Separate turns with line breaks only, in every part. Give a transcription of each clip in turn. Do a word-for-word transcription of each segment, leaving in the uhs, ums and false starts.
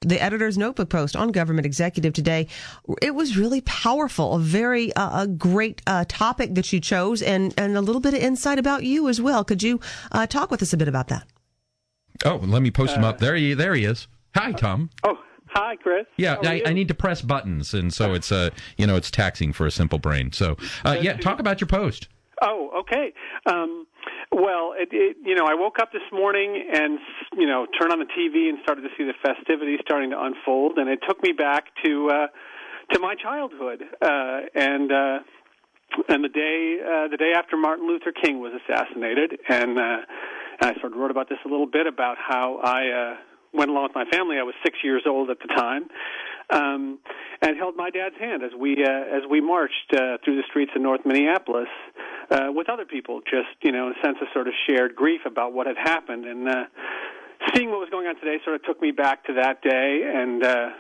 the editor's notebook post on Government Executive today. It was really powerful, a very uh, a great uh, topic that you chose, and, and a little bit of insight about you as well. Could you uh, talk with us a bit about that?
Oh, let me post him uh, up. There he, there he is. Hi, Tom.
Oh, hi, Chris.
Yeah, I, I need to press buttons, and so it's uh, you know, it's taxing for a simple brain. So, uh, yeah, talk about your post.
Oh, okay. Um, well, it, it, you know, I woke up this morning and, you know, turned on the T V and started to see the festivities starting to unfold, and it took me back to uh, to my childhood uh, and uh, and the day uh, the day after Martin Luther King was assassinated, and, uh, and I sort of wrote about this a little bit about how I uh, went along with my family. I was six years old at the time. Um, and held my dad's hand as we uh, as we marched uh, through the streets of North Minneapolis uh, with other people, just, you know, in a sense of sort of shared grief about what had happened. And uh, seeing what was going on today sort of took me back to that day and uh,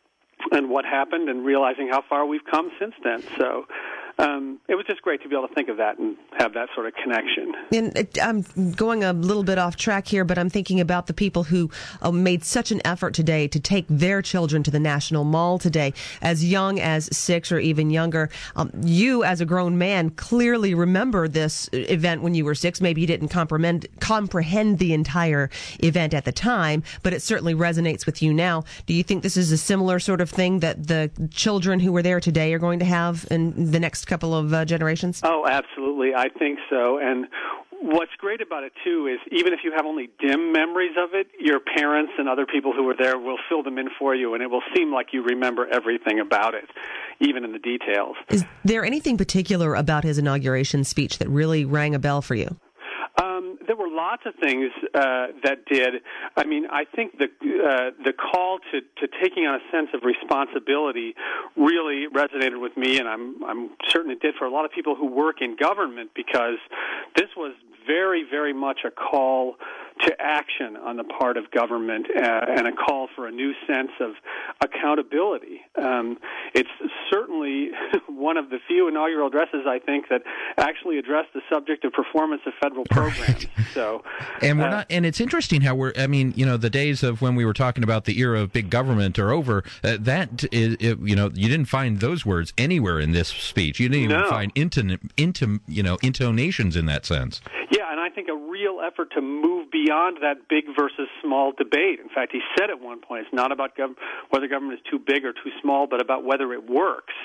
and what happened, and realizing how far we've come since then. So um, it was just great to be able to think of that and have that sort of connection.
And it, I'm going a little bit off track here, but I'm thinking about the people who uh, made such an effort today to take their children to the National Mall today, as young as six or even younger. Um, you, as a grown man, clearly remember this event when you were six. Maybe you didn't comprehend, comprehend the entire event at the time, but it certainly resonates with you now. Do you think this is a similar sort of thing that the children who were there today are going to have in the next couple of uh, generations?
Oh, absolutely. I think so. And what's great about it, too, is even if you have only dim memories of it, your parents and other people who were there will fill them in for you, and it will seem like you remember everything about it, even in the details.
Is there anything particular about his inauguration speech that really rang a bell for you?
Um, there were lots of things uh, that did. I mean, I think the uh, the call to, to taking on a sense of responsibility really resonated with me, and I'm I'm certain it did for a lot of people who work in government, because this was very, very much a call to action on the part of government uh, and a call for a new sense of accountability. Um, it's certainly one of the few inaugural addresses, I think, that actually addressed the subject of performance of federal programs. So,
and we're
uh,
not. And it's interesting how we're. I mean, you know, the days of when we were talking about the era of big government are over. Uh, that is, it, you know, you didn't find those words anywhere in this speech. You didn't even
no.
find into, into, you know, intonations in that sense.
Yeah, and I think a real effort to move beyond that big versus small debate. In fact, he said at one point, it's not about gov- whether government is too big or too small, but about whether it works,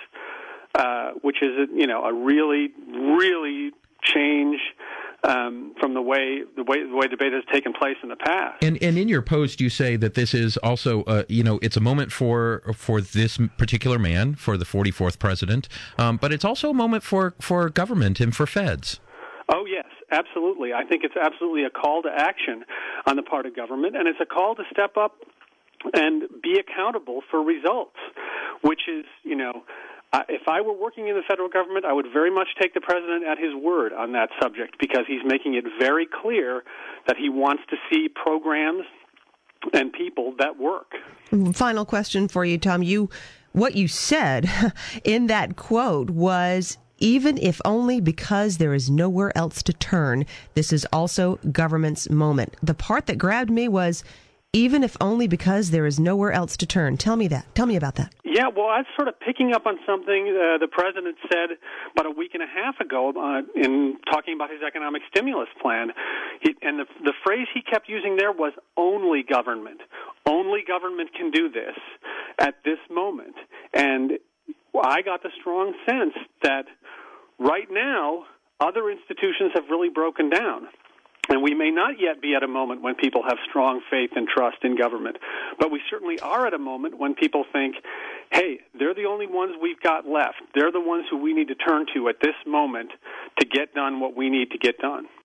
uh, which is, a, you know, a really, really change um, from the way the way the way debate has taken place in the past.
And and in your post, you say that this is also, uh, you know, it's a moment for for this particular man, for the forty-fourth president, um, but it's also a moment for for government and for feds.
Oh, yes, absolutely. I think it's absolutely a call to action on the part of government, and it's a call to step up and be accountable for results, which is, you know, uh, if I were working in the federal government, I would very much take the president at his word on that subject, because he's making it very clear that he wants to see programs and people that work.
Final question for you, Tom. You, what you said in that quote was, even if only because there is nowhere else to turn, this is also government's moment. The part that grabbed me was, even if only because there is nowhere else to turn. Tell me that. Tell me about that.
Yeah, well, I was sort of picking up on something uh, the president said about a week and a half ago uh, in talking about his economic stimulus plan. He, and the, the phrase he kept using there was only government. Only government can do this at this moment. And I got the strong sense that right now, other institutions have really broken down. And we may not yet be at a moment when people have strong faith and trust in government, but we certainly are at a moment when people think, hey, they're the only ones we've got left. They're the ones who we need to turn to at this moment to get done what we need to get done.